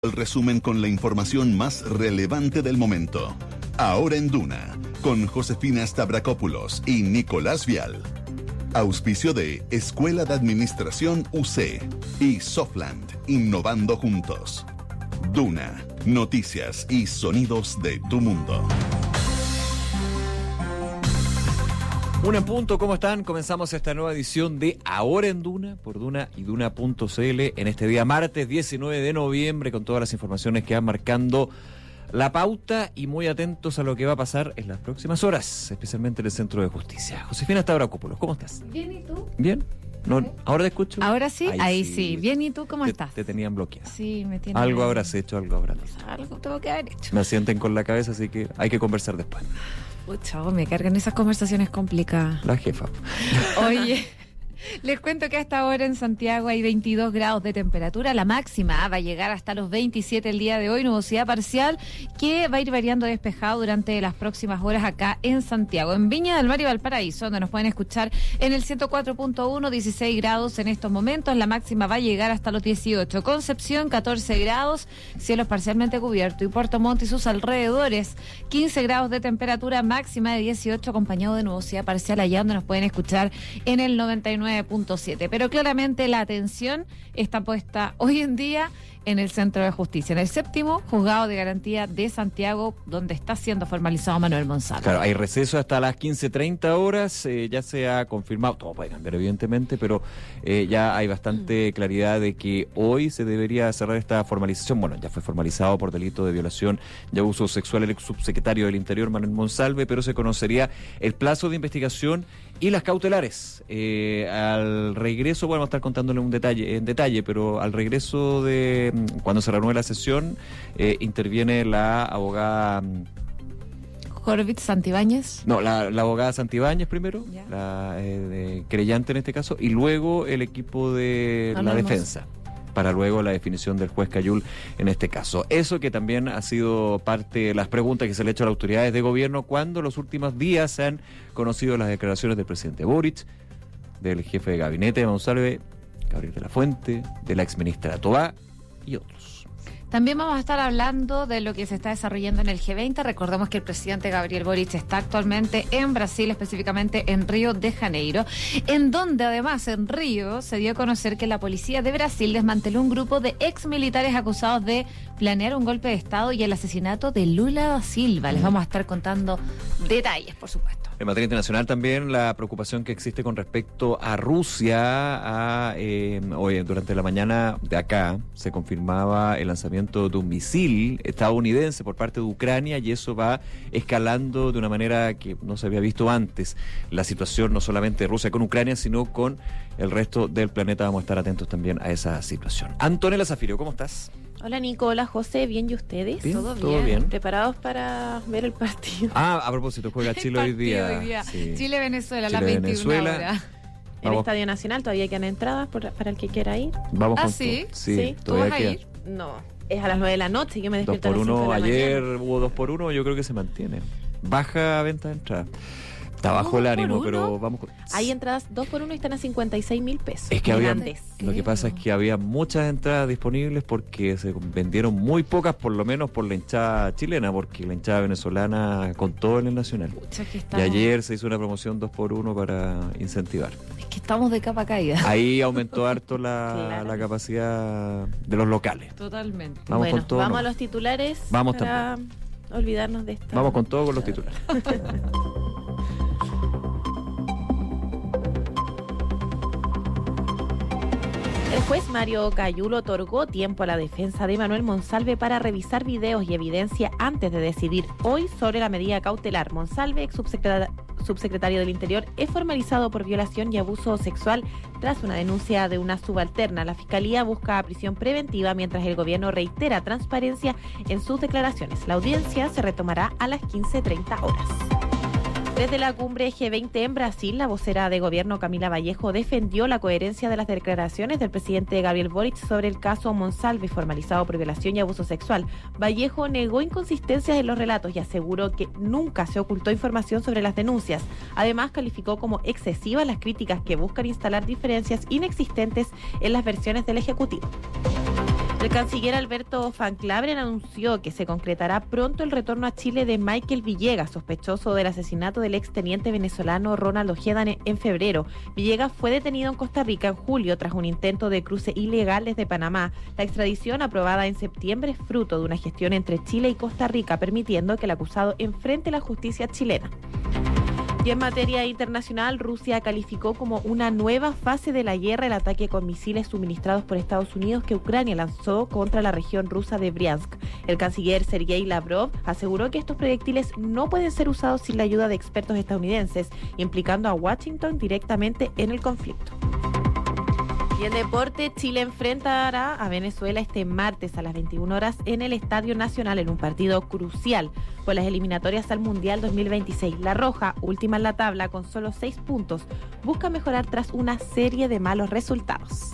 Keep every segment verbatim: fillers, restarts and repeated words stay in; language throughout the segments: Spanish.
El resumen con la información más relevante del momento. Ahora en Duna, con Josefina Stavrakopoulos y Nicolás Vial. Auspicio de Escuela de Administración U C y Softland, innovando juntos. Duna, noticias y sonidos de tu mundo. Un en punto, ¿cómo están? Comenzamos esta nueva edición de Ahora en Duna, por Duna y Duna punto c l, en este día martes diecinueve de noviembre, con todas las informaciones que van marcando la pauta y muy atentos a lo que va a pasar en las próximas horas, especialmente en el Centro de Justicia. Josefina Stavrakopoulos, ¿cómo estás? Bien, ¿y tú? ¿Bien? ¿No? ¿Ahora te escucho? Ahora sí, ahí, ahí sí. sí. Bien, ¿y tú cómo te, estás? Te tenían bloqueado. Sí, me tienen... Algo habrás hecho, algo habrás hecho. Algo tengo que haber hecho. Me asienten con la cabeza, así que hay que conversar después. Pucha, me cargan esas conversaciones complicadas. La jefa. Oye, les cuento que hasta ahora en Santiago hay veintidós grados de temperatura. La máxima va a llegar hasta los veintisiete el día de hoy, nubosidad parcial que va a ir variando despejado durante las próximas horas acá en Santiago. En Viña del Mar y Valparaíso, donde nos pueden escuchar en el ciento cuatro punto uno, dieciséis grados en estos momentos. La máxima va a llegar hasta los dieciocho. Concepción, catorce grados, cielos parcialmente cubiertos. Y Puerto Montt y sus alrededores, quince grados de temperatura, máxima de dieciocho, acompañado de nubosidad parcial allá donde nos pueden escuchar en el noventa y nueve punto siete. Pero claramente la atención está puesta hoy en día en el Centro de Justicia, en el séptimo Juzgado de Garantía de Santiago, donde está siendo formalizado Manuel Monsalve. Claro, hay receso hasta las quince treinta horas, eh, ya se ha confirmado, todo puede cambiar evidentemente, pero eh, ya hay bastante claridad de que hoy se debería cerrar esta formalización. Bueno, ya fue formalizado por delito de violación y abuso sexual el ex subsecretario del Interior, Manuel Monsalve, pero se conocería el plazo de investigación y las cautelares. Eh, al regreso, bueno, vamos a estar contándole un detalle, en detalle, pero al regreso de cuando se reanude la sesión, eh, interviene la abogada Jorvitz Santibáñez. No, la, la abogada Santibáñez primero, ya. la eh, de creyente en este caso, y luego el equipo de no, la no, defensa. Para luego la definición del juez Cayul en este caso. Eso que también ha sido parte de las preguntas que se le han hecho a las autoridades de gobierno cuando los últimos días se han conocido las declaraciones del presidente Boric, del jefe de gabinete de Monsalve, Gabriel de la Fuente, de la exministra Tobá y otros. También vamos a estar hablando de lo que se está desarrollando en el G veinte. Recordemos que el presidente Gabriel Boric está actualmente en Brasil, específicamente en Río de Janeiro, en donde además en Río se dio a conocer que la policía de Brasil desmanteló un grupo de ex militares acusados de planear un golpe de Estado y el asesinato de Lula da Silva. Les vamos a estar contando detalles, por supuesto. En materia internacional también la preocupación que existe con respecto a Rusia. A, eh, hoy, durante la mañana de acá se confirmaba el lanzamiento de un misil estadounidense por parte de Ucrania y eso va escalando de una manera que no se había visto antes. La situación no solamente de Rusia con Ucrania, sino con el resto del planeta. Vamos a estar atentos también a esa situación. Antonella Zafirio, ¿cómo estás? Hola Nico, hola José, ¿bien y ustedes? Bien, ¿Todo, todo bien? bien. ¿Preparados para ver el partido? Ah, a propósito, juega Chile hoy día. Hoy día. Sí. Chile-Venezuela, a las Chile, veintiuna Venezuela. horas. En Vamos. Estadio Nacional todavía quedan entradas por- para el que quiera ir. Vamos ¿Ah, con sí? todo. Sí. ¿Tú todavía vas a queda. ir? No, es a las nueve de la noche, yo me Dos despierto por a las cinco uno, de la ayer mañana. hubo dos por uno, yo creo que se mantiene. Baja venta de entrada. Está bajo el ¿Dos por ánimo, uno? pero vamos con... Hay entradas dos por uno y están a cincuenta y seis mil pesos. Es que había, Gigantes. lo que pasa es que había muchas entradas disponibles porque se vendieron muy pocas, por lo menos por la hinchada chilena, porque la hinchada venezolana contó en el Nacional. Pucha, que Y estamos, ayer se hizo una promoción dos por uno para incentivar. es que estamos de capa caída. Ahí aumentó harto la, Claro. la capacidad de los locales. Totalmente. Vamos bueno, con todo, vamos ¿no? a los titulares Vamos para olvidarnos de esta. Vamos con todo con los titulares. El juez Mario Cayulo otorgó tiempo a la defensa de Manuel Monsalve para revisar videos y evidencia antes de decidir hoy sobre la medida cautelar. Monsalve, ex subsecretario, subsecretario del Interior, es formalizado por violación y abuso sexual tras una denuncia de una subalterna. La Fiscalía busca prisión preventiva mientras el gobierno reitera transparencia en sus declaraciones. La audiencia se retomará a las quince treinta horas. Desde la cumbre G veinte en Brasil, la vocera de gobierno Camila Vallejo defendió la coherencia de las declaraciones del presidente Gabriel Boric sobre el caso Monsalve, formalizado por violación y abuso sexual. Vallejo negó inconsistencias en los relatos y aseguró que nunca se ocultó información sobre las denuncias. Además, calificó como excesivas las críticas que buscan instalar diferencias inexistentes en las versiones del Ejecutivo. El canciller Alberto Van Claveren anunció que se concretará pronto el retorno a Chile de Michael Villegas, sospechoso del asesinato del exteniente venezolano Ronald Ojeda en febrero. Villegas fue detenido en Costa Rica en julio tras un intento de cruce ilegal desde Panamá. La extradición aprobada en septiembre es fruto de una gestión entre Chile y Costa Rica, permitiendo que el acusado enfrente la justicia chilena. Y en materia internacional, Rusia calificó como una nueva fase de la guerra el ataque con misiles suministrados por Estados Unidos que Ucrania lanzó contra la región rusa de Briansk. El canciller Sergei Lavrov aseguró que estos proyectiles no pueden ser usados sin la ayuda de expertos estadounidenses, implicando a Washington directamente en el conflicto. Y en deporte, Chile enfrentará a Venezuela este martes a las veintiuna horas en el Estadio Nacional en un partido crucial por las eliminatorias al Mundial dos mil veintiséis. La Roja, última en la tabla con solo seis puntos, busca mejorar tras una serie de malos resultados.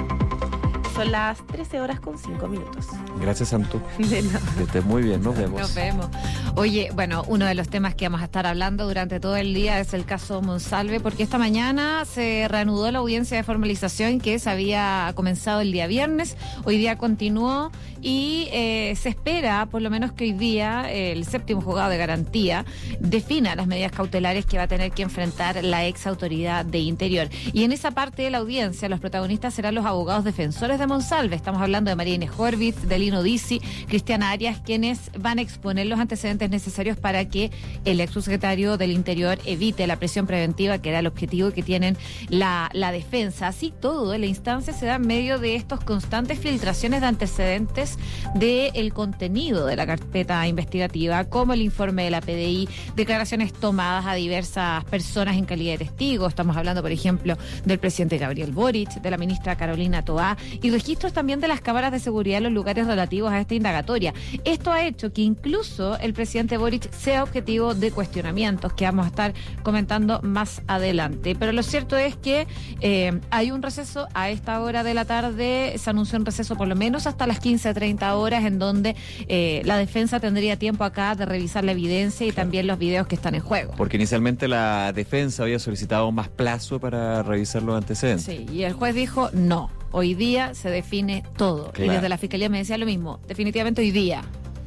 Son las trece horas con cinco minutos. Gracias, Santo. De nada. Que estés muy bien, nos vemos. Nos vemos. Oye, bueno, uno de los temas que vamos a estar hablando durante todo el día es el caso Monsalve, porque esta mañana se reanudó la audiencia de formalización que se había comenzado el día viernes. Hoy día continuó y eh, se espera, por lo menos, que hoy día el séptimo juzgado de garantía defina las medidas cautelares que va a tener que enfrentar la ex autoridad de Interior. Y en esa parte de la audiencia, los protagonistas serán los abogados defensores de Monsalve. Estamos hablando de María Inés Horvitz, de Lino Dizzi, Cristiana Arias, quienes van a exponer los antecedentes necesarios para que el ex subsecretario del Interior evite la prisión preventiva, que era el objetivo que tienen la, la defensa. Así todo en la instancia se da en medio de estos constantes filtraciones de antecedentes del contenido de la carpeta investigativa, como el informe de la P D I, declaraciones tomadas a diversas personas en calidad de testigos. Estamos hablando, por ejemplo, del presidente Gabriel Boric, de la ministra Carolina Toá, y registros también de las cámaras de seguridad en los lugares relativos a esta indagatoria. Esto ha hecho que incluso el presidente Boric sea objetivo de cuestionamientos que vamos a estar comentando más adelante. Pero lo cierto es que eh, hay un receso a esta hora de la tarde. Se anunció un receso por lo menos hasta las quince treinta horas, en donde eh, la defensa tendría tiempo acá de revisar la evidencia y también los videos que están en juego. Porque inicialmente la defensa había solicitado más plazo para revisar los antecedentes. Sí, y el juez dijo no. Hoy día se define todo. Claro. Y desde la Fiscalía me decía lo mismo. Definitivamente hoy día.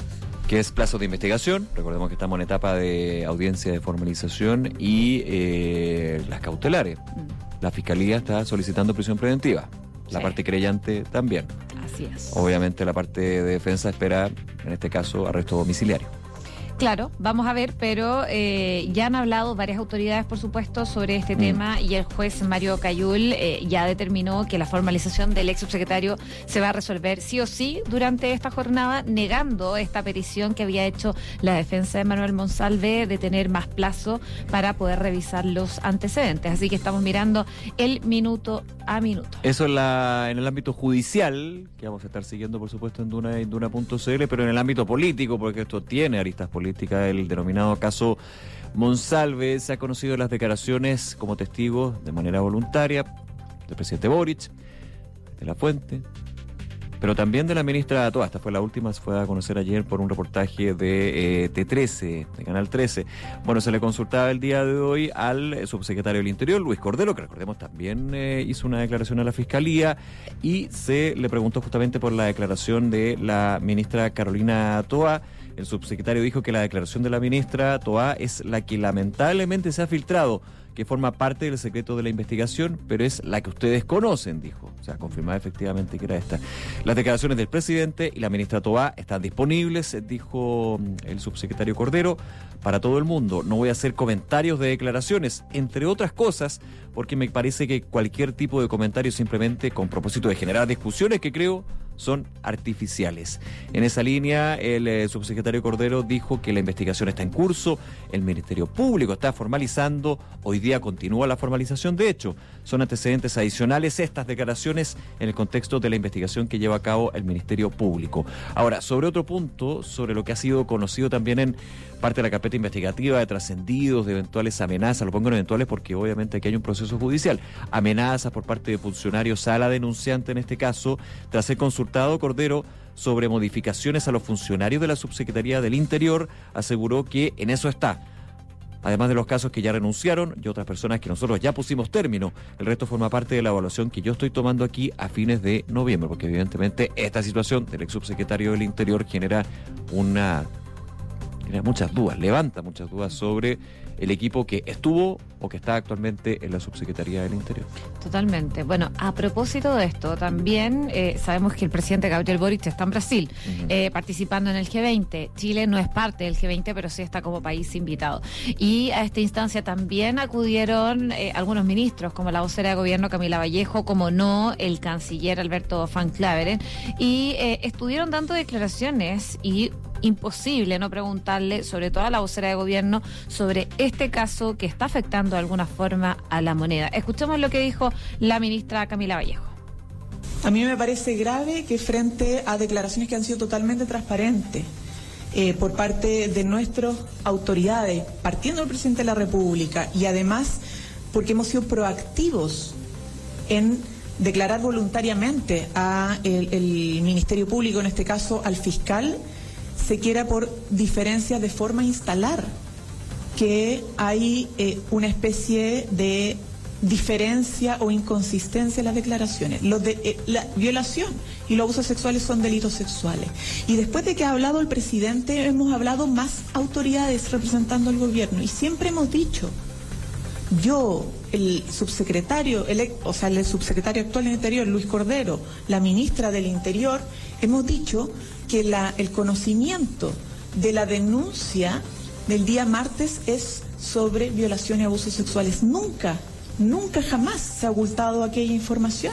Que es plazo de investigación. Recordemos que estamos en etapa de audiencia de formalización y eh, las cautelares. Mm. La Fiscalía está solicitando prisión preventiva. La sí. parte creyente también. Así es. Obviamente la parte de defensa espera, en este caso, arresto domiciliario. Claro, vamos a ver, pero eh, ya han hablado varias autoridades, por supuesto, sobre este mm. tema, y el juez Mario Cayul eh, ya determinó que la formalización del ex subsecretario se va a resolver sí o sí durante esta jornada, negando esta petición que había hecho la defensa de Manuel Monsalve de tener más plazo para poder revisar los antecedentes. Así que estamos mirando el minuto a minuto. Eso en, la, en el ámbito judicial, que vamos a estar siguiendo, por supuesto, en Duna y Duna punto c l, pero en el ámbito político, porque esto tiene aristas políticas. El denominado caso Monsalve, se ha conocido las declaraciones como testigos de manera voluntaria del presidente Boric, de La Fuente, pero también de la ministra Toá. Esta fue la última, se fue a conocer ayer por un reportaje de eh, T trece, de Canal trece. Bueno, se le consultaba el día de hoy al subsecretario del Interior, Luis Cordero, que recordemos también eh, hizo una declaración a la Fiscalía, y se le preguntó justamente por la declaración de la ministra Carolina Toá. El subsecretario dijo que la declaración de la ministra Toá es la que lamentablemente se ha filtrado, que forma parte del secreto de la investigación, pero es la que ustedes conocen, dijo. O sea, confirmaba efectivamente que era esta. Las declaraciones del presidente y la ministra Toá están disponibles, dijo el subsecretario Cordero, para todo el mundo. No voy a hacer comentarios de declaraciones, entre otras cosas, porque me parece que cualquier tipo de comentario simplemente con propósito de generar discusiones que creo son artificiales. En esa línea, el eh, subsecretario Cordero dijo que la investigación está en curso, el Ministerio Público está formalizando, hoy día continúa la formalización. De hecho, son antecedentes adicionales estas declaraciones en el contexto de la investigación que lleva a cabo el Ministerio Público. Ahora, sobre otro punto, sobre lo que ha sido conocido también en parte de la carpeta investigativa de trascendidos, de eventuales amenazas, lo pongo en eventuales porque obviamente aquí hay un proceso judicial, amenazas por parte de funcionarios a la denunciante en este caso, tras ser consultado Cordero sobre modificaciones a los funcionarios de la Subsecretaría del Interior, aseguró que en eso está. además de los casos que ya renunciaron y otras personas que nosotros ya pusimos término. El resto forma parte de la evaluación que yo estoy tomando aquí a fines de noviembre, porque evidentemente esta situación del ex subsecretario del Interior genera una genera muchas dudas, levanta muchas dudas sobre el equipo que estuvo o que está actualmente en la Subsecretaría del Interior. Totalmente. Bueno, a propósito de esto, también eh, sabemos que el presidente Gabriel Boric está en Brasil, uh-huh. eh, participando en el G veinte. Chile no es parte del G veinte, pero sí está como país invitado. Y a esta instancia también acudieron eh, algunos ministros, como la vocera de gobierno Camila Vallejo, como no, el canciller Alberto Van Claveren, y eh, estuvieron dando declaraciones y imposible no preguntarle, sobre todo a la vocera de gobierno, sobre este caso que está afectando de alguna forma a la moneda. Escuchemos lo que dijo la ministra Camila Vallejo. A mí me parece grave que frente a declaraciones que han sido totalmente transparentes eh, por parte de nuestras autoridades, partiendo del presidente de la República, y además porque hemos sido proactivos en declarar voluntariamente a el, el Ministerio Público, en este caso al fiscal, se quiera por diferencias de forma instalar que hay eh, una especie de diferencia o inconsistencia en las declaraciones. Los de, eh, la violación y los abusos sexuales son delitos sexuales. Y después de que ha hablado el presidente, hemos hablado más autoridades representando al gobierno. Y siempre hemos dicho, yo, el subsecretario, el, o sea, el subsecretario actual del Interior, Luis Cordero, la ministra del Interior, hemos dicho que la, el conocimiento de la denuncia del día martes es sobre violación y abusos sexuales. Nunca, nunca jamás se ha ocultado aquella información.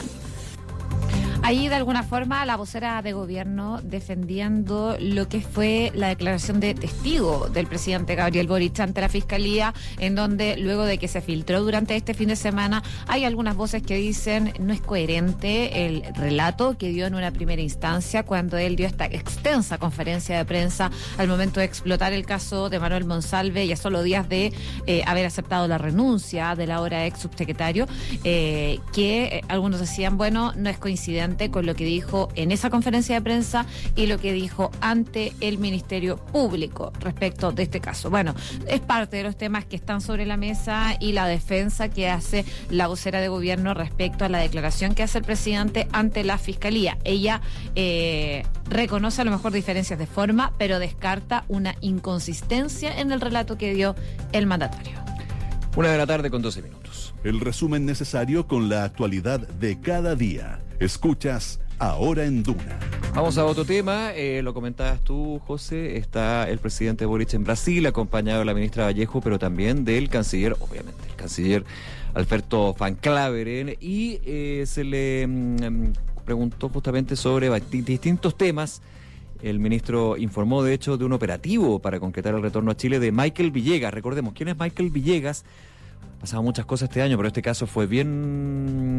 Ahí, de alguna forma, la vocera de gobierno defendiendo lo que fue la declaración de testigo del presidente Gabriel Boric ante la Fiscalía, en donde, luego de que se filtró durante este fin de semana, hay algunas voces que dicen no es coherente el relato que dio en una primera instancia cuando él dio esta extensa conferencia de prensa al momento de explotar el caso de Manuel Monsalve, ya solo días de eh, haber aceptado la renuncia del ahora ex subsecretario, eh, que eh, algunos decían, bueno, no es coincidente con lo que dijo en esa conferencia de prensa y lo que dijo ante el Ministerio Público respecto de este caso. Bueno, es parte de los temas que están sobre la mesa y la defensa que hace la vocera de gobierno respecto a la declaración que hace el presidente ante la Fiscalía. Ella eh, reconoce a lo mejor diferencias de forma, pero descarta una inconsistencia en el relato que dio el mandatario. Una de la tarde con doce minutos. El resumen necesario con la actualidad de cada día. Escuchas Ahora en Duna. Vamos a otro tema, eh, lo comentabas tú, José, está el presidente Boric en Brasil, acompañado de la ministra Vallejo, pero también del canciller, obviamente, el canciller Alberto Van Claveren, y eh, se le mm, preguntó justamente sobre distintos temas. El ministro informó, de hecho, de un operativo para concretar el retorno a Chile de Michael Villegas. Recordemos, ¿quién es Michael Villegas? Pasaban muchas cosas este año, pero este caso fue bien,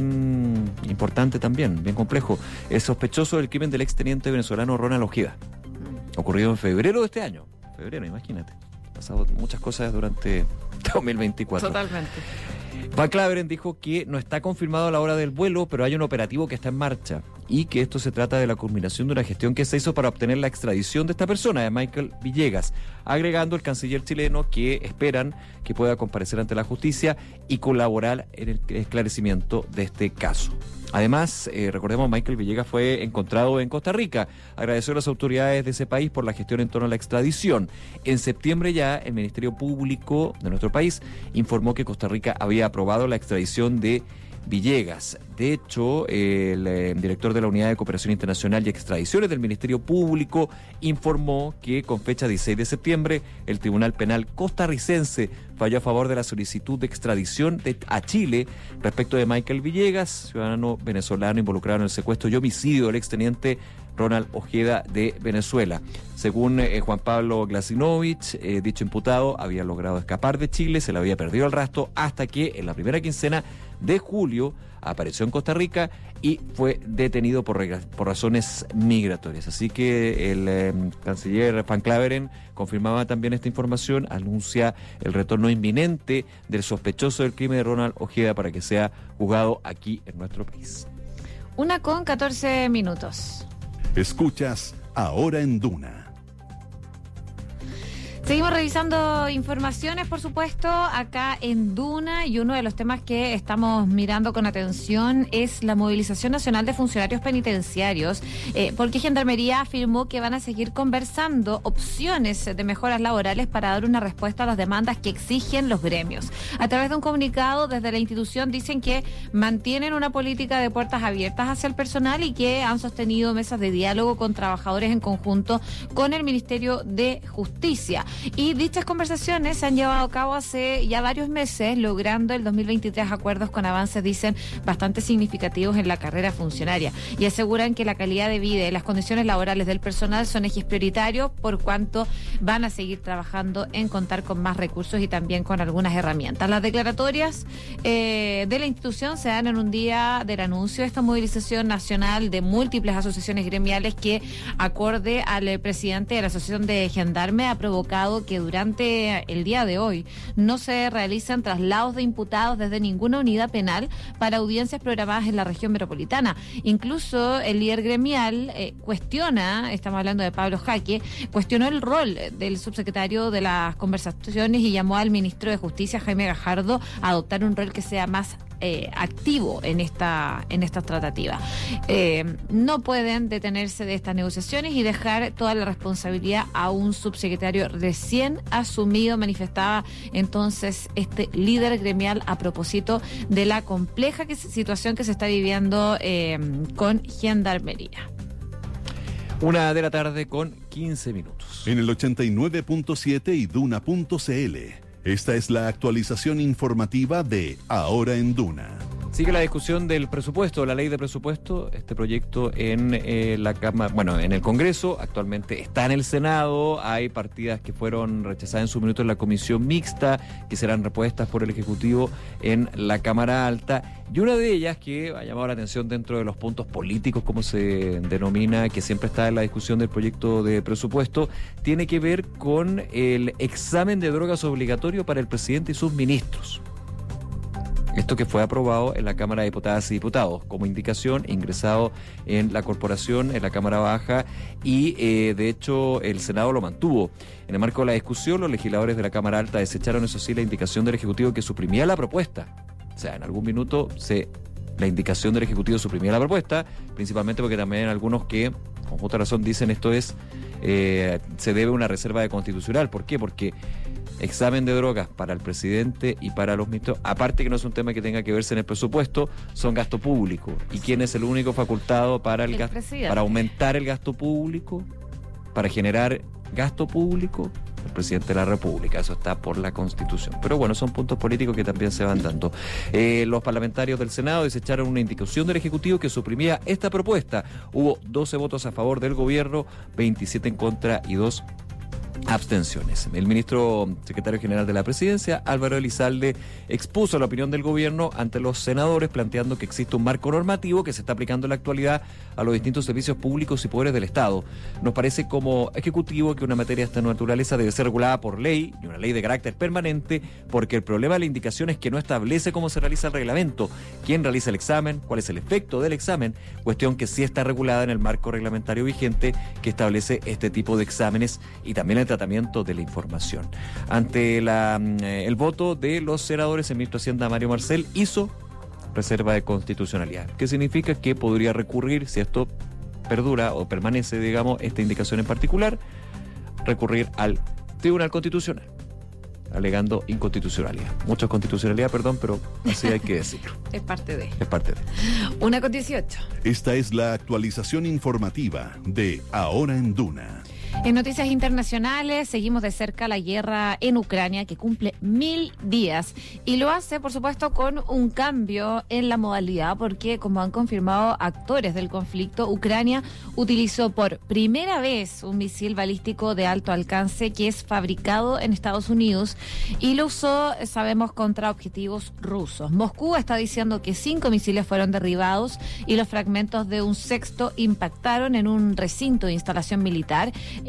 bien importante también, bien complejo. Es sospechoso del crimen del exteniente venezolano Ronald Ojeda. Ocurrido en febrero de este año. Febrero, imagínate. Han pasado muchas cosas durante dos mil veinticuatro. Totalmente. Van Claveren dijo que no está confirmado a la hora del vuelo, pero hay un operativo que está en marcha y que esto se trata de la culminación de una gestión que se hizo para obtener la extradición de esta persona, de Michael Villegas, agregando el canciller chileno que esperan que pueda comparecer ante la justicia y colaborar en el esclarecimiento de este caso. Además, eh, recordemos, Michael Villegas fue encontrado en Costa Rica. Agradeció a las autoridades de ese país por la gestión en torno a la extradición. En septiembre ya, el Ministerio Público de nuestro país informó que Costa Rica había aprobado la extradición de Villegas. De hecho, el eh, director de la Unidad de Cooperación Internacional y Extradiciones del Ministerio Público informó que con fecha dieciséis de septiembre el Tribunal Penal costarricense falló a favor de la solicitud de extradición de, a Chile respecto de Michael Villegas, ciudadano venezolano involucrado en el secuestro y homicidio del exteniente Ronald Ojeda de Venezuela. Según eh, Juan Pablo Glasinovich, eh, dicho imputado había logrado escapar de Chile, se le había perdido el rastro hasta que en la primera quincena de julio apareció en Costa Rica y fue detenido por, por razones migratorias. Así que el eh, canciller Van Claveren confirmaba también esta información, anuncia el retorno inminente del sospechoso del crimen de Ronald Ojeda para que sea juzgado aquí en nuestro país. Una con catorce minutos. Escuchas Ahora en Duna. Seguimos revisando informaciones, por supuesto, acá en Duna, y uno de los temas que estamos mirando con atención es la movilización nacional de funcionarios penitenciarios, eh, porque Gendarmería afirmó que van a seguir conversando opciones de mejoras laborales para dar una respuesta a las demandas que exigen los gremios. A través de un comunicado desde la institución dicen que mantienen una política de puertas abiertas hacia el personal y que han sostenido mesas de diálogo con trabajadores en conjunto con el Ministerio de Justicia. Y dichas conversaciones se han llevado a cabo hace ya varios meses, logrando el dos mil veintitrés acuerdos con avances, dicen, bastante significativos en la carrera funcionaria. Y aseguran que la calidad de vida y las condiciones laborales del personal son ejes prioritarios, por cuanto van a seguir trabajando en contar con más recursos y también con algunas herramientas. Las declaratorias eh, de la institución se dan en un día del anuncio de esta movilización nacional de múltiples asociaciones gremiales que, acorde al eh, presidente de la Asociación de Gendarme, ha provocado que durante el día de hoy no se realicen traslados de imputados desde ninguna unidad penal para audiencias programadas en la región metropolitana. Incluso el líder gremial eh, cuestiona, estamos hablando de Pablo Jaque, cuestionó el rol del subsecretario de las conversaciones y llamó al ministro de Justicia, Jaime Gajardo, a adoptar un rol que sea más Eh, activo en esta en estas tratativas. Eh, no pueden detenerse de estas negociaciones y dejar toda la responsabilidad a un subsecretario recién asumido, manifestaba entonces este líder gremial a propósito de la compleja que, situación que se está viviendo eh, con Gendarmería. Una de la tarde con quince minutos. En el ochenta y nueve punto siete y duna punto c l. Esta es la actualización informativa de Ahora en Duna. Sigue la discusión del presupuesto, la ley de presupuesto, este proyecto en eh, la Cámara, bueno, en el Congreso, actualmente está en el Senado, hay partidas que fueron rechazadas en su minuto en la comisión mixta, que serán repuestas por el Ejecutivo en la Cámara Alta, y una de ellas que ha llamado la atención dentro de los puntos políticos, como se denomina, que siempre está en la discusión del proyecto de presupuesto, tiene que ver con el examen de drogas obligatorio para el presidente y sus ministros. Esto que fue aprobado en la Cámara de Diputadas y Diputados, como indicación, ingresado en la Corporación, en la Cámara Baja, y eh, de hecho el Senado lo mantuvo. En el marco de la discusión, los legisladores de la Cámara Alta desecharon, eso sí, la indicación del Ejecutivo que suprimía la propuesta. O sea, en algún minuto se la indicación del Ejecutivo suprimía la propuesta, principalmente porque también algunos que, con justa razón, dicen esto es, eh, se debe una reserva de constitucional. ¿Por qué? Porque examen de drogas para el presidente y para los ministros, aparte que no es un tema que tenga que verse en el presupuesto, son gasto público. ¿Y quién es el único facultado para el, el gasto, para aumentar el gasto público, para generar gasto público? El presidente de la República, eso está por la Constitución. Pero bueno, son puntos políticos que también se van dando. Eh, los parlamentarios del Senado desecharon una indicación del Ejecutivo que suprimía esta propuesta. Hubo doce votos a favor del gobierno, veintisiete en contra y dos abstenciones. El ministro secretario general de la Presidencia, Álvaro Elizalde, expuso la opinión del gobierno ante los senadores, planteando que existe un marco normativo que se está aplicando en la actualidad a los distintos servicios públicos y poderes del Estado. Nos parece como ejecutivo que una materia de esta naturaleza debe ser regulada por ley, y una ley de carácter permanente, porque el problema de la indicación es que no establece cómo se realiza el reglamento, quién realiza el examen, cuál es el efecto del examen, cuestión que sí está regulada en el marco reglamentario vigente que establece este tipo de exámenes y también el tratamiento de la información. Ante la, eh, el voto de los senadores, el ministro de Hacienda, Mario Marcel, hizo reserva de constitucionalidad, que significa que podría recurrir, si esto perdura o permanece, digamos, esta indicación en particular, recurrir al Tribunal Constitucional, alegando inconstitucionalidad. Mucha constitucionalidad, perdón, pero así hay que decirlo. Es parte de. Es parte de. Una con dieciocho. Esta es la actualización informativa de Ahora en Duna. En noticias internacionales, seguimos de cerca la guerra en Ucrania, que cumple mil días, y lo hace, por supuesto, con un cambio en la modalidad, porque, como han confirmado actores del conflicto, Ucrania utilizó por primera vez un misil balístico de alto alcance que es fabricado en Estados Unidos y lo usó, sabemos, contra objetivos rusos. Moscú está diciendo que cinco misiles fueron derribados y los fragmentos de un sexto impactaron en un recinto de instalación militar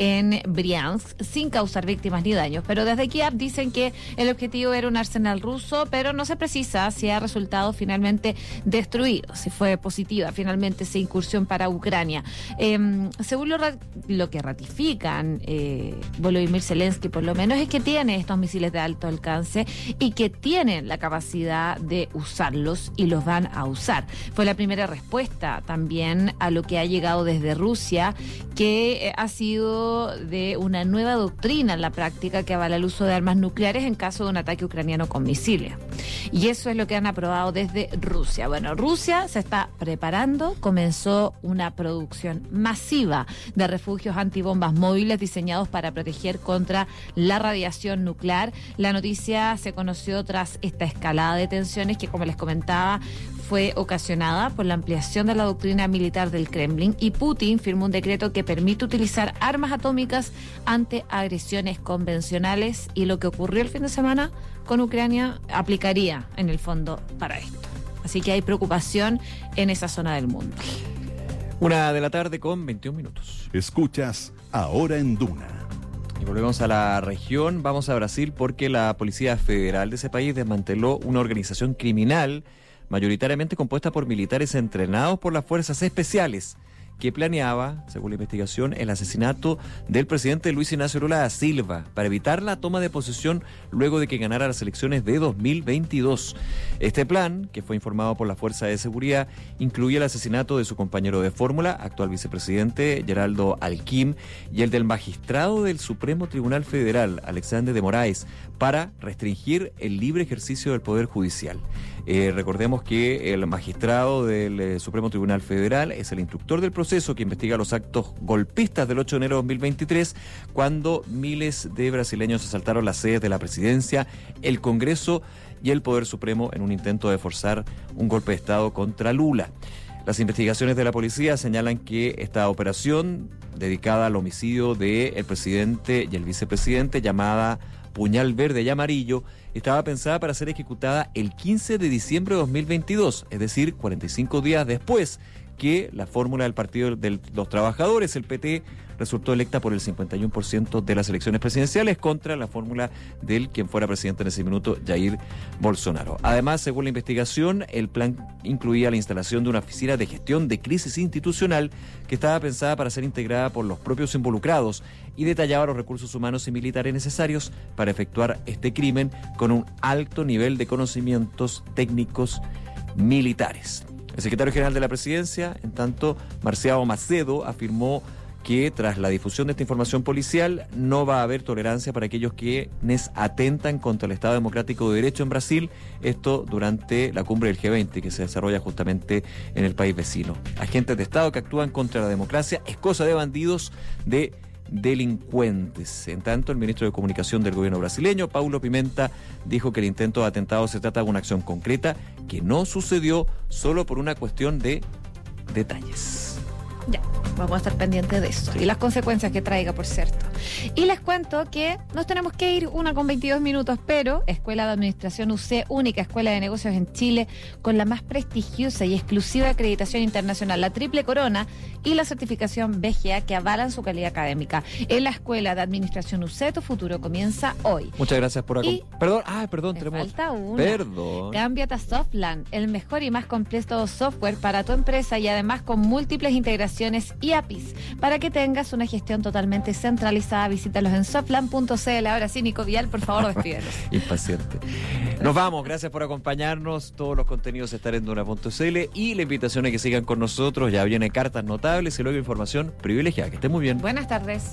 en Briansk sin causar víctimas ni daños. Pero desde Kiev dicen que el objetivo era un arsenal ruso, pero no se precisa si ha resultado finalmente destruido, si fue positiva finalmente esa incursión para Ucrania. Eh, según lo, lo que ratifican eh, Volodymyr Zelensky, por lo menos, es que tiene estos misiles de alto alcance y que tienen la capacidad de usarlos y los van a usar. Fue la primera respuesta también a lo que ha llegado desde Rusia, que eh, ha sido de una nueva doctrina en la práctica que avala el uso de armas nucleares en caso de un ataque ucraniano con misiles. Y eso es lo que han aprobado desde Rusia. Bueno, Rusia se está preparando, comenzó una producción masiva de refugios antibombas móviles diseñados para proteger contra la radiación nuclear. La noticia se conoció tras esta escalada de tensiones que, como les comentaba, fue ocasionada por la ampliación de la doctrina militar del Kremlin, y Putin firmó un decreto que permite utilizar armas atómicas ante agresiones convencionales, y lo que ocurrió el fin de semana con Ucrania aplicaría en el fondo para esto. Así que hay preocupación en esa zona del mundo. Una de la tarde con veintiún minutos. Escuchas Ahora en Duna. Y volvemos a la región, vamos a Brasil, porque la Policía Federal de ese país desmanteló una organización criminal mayoritariamente compuesta por militares entrenados por las fuerzas especiales, que planeaba, según la investigación, el asesinato del presidente Luis Ignacio Lula da Silva para evitar la toma de posesión luego de que ganara las elecciones de dos mil veintidós. Este plan, que fue informado por la Fuerza de Seguridad, incluye el asesinato de su compañero de fórmula, actual vicepresidente Geraldo Alckmin, y el del magistrado del Supremo Tribunal Federal, Alexandre de Moraes, para restringir el libre ejercicio del Poder Judicial. Eh, recordemos que el magistrado del eh, Supremo Tribunal Federal es el instructor del proceso que investiga los actos golpistas del ocho de enero de dos mil veintitrés, cuando miles de brasileños asaltaron las sedes de la presidencia, el Congreso y el Poder Supremo en un intento de forzar un golpe de Estado contra Lula. Las investigaciones de la policía señalan que esta operación, dedicada al homicidio del presidente y el vicepresidente, llamada Puñal Verde y Amarillo, estaba pensada para ser ejecutada el quince de diciembre de dos mil veintidós, es decir, cuarenta y cinco días después que la fórmula del Partido de los Trabajadores, el P T, resultó electa por el cincuenta y uno por ciento de las elecciones presidenciales contra la fórmula del quien fuera presidente en ese minuto, Jair Bolsonaro. Además, según la investigación, el plan incluía la instalación de una oficina de gestión de crisis institucional que estaba pensada para ser integrada por los propios involucrados y detallaba los recursos humanos y militares necesarios para efectuar este crimen con un alto nivel de conocimientos técnicos militares. El secretario general de la presidencia, en tanto, Marcial Macedo, afirmó que tras la difusión de esta información policial no va a haber tolerancia para aquellos quienes atentan contra el Estado Democrático de Derecho en Brasil, esto durante la cumbre del G veinte que se desarrolla justamente en el país vecino. Agentes de Estado que actúan contra la democracia es cosa de bandidos, de delincuentes. En tanto, el ministro de Comunicación del gobierno brasileño, Paulo Pimenta, dijo que el intento de atentado se trata de una acción concreta que no sucedió solo por una cuestión de detalles. Ya, vamos a estar pendientes de eso y las consecuencias que traiga, por cierto. Y les cuento que nos tenemos que ir, una con veintidós minutos, pero Escuela de Administración U C, única escuela de negocios en Chile con la más prestigiosa y exclusiva acreditación internacional, la Triple Corona y la certificación B G A, que avalan su calidad académica. En la Escuela de Administración U C, tu futuro comienza hoy. Muchas gracias por acompañarnos. Perdón, ah, perdón, me tenemos... falta una. Perdón. Cámbiate a Softland, el mejor y más completo software para tu empresa, y además con múltiples integraciones y A P Is para que tengas una gestión totalmente centralizada. Visítalos en softland punto c l. Ahora sí, Nico Vial, por favor, despídelos. Impaciente. Nos vamos, gracias por acompañarnos. Todos los contenidos estarán en duna punto c l y la invitación a que sigan con nosotros. Ya viene Cartas Notables y luego información privilegiada. Que estén muy bien. Buenas tardes.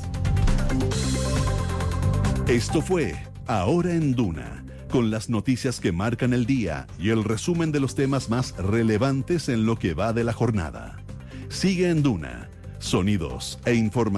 Esto fue Ahora en Duna, con las noticias que marcan el día y el resumen de los temas más relevantes en lo que va de la jornada. Sigue en Duna, sonidos e información.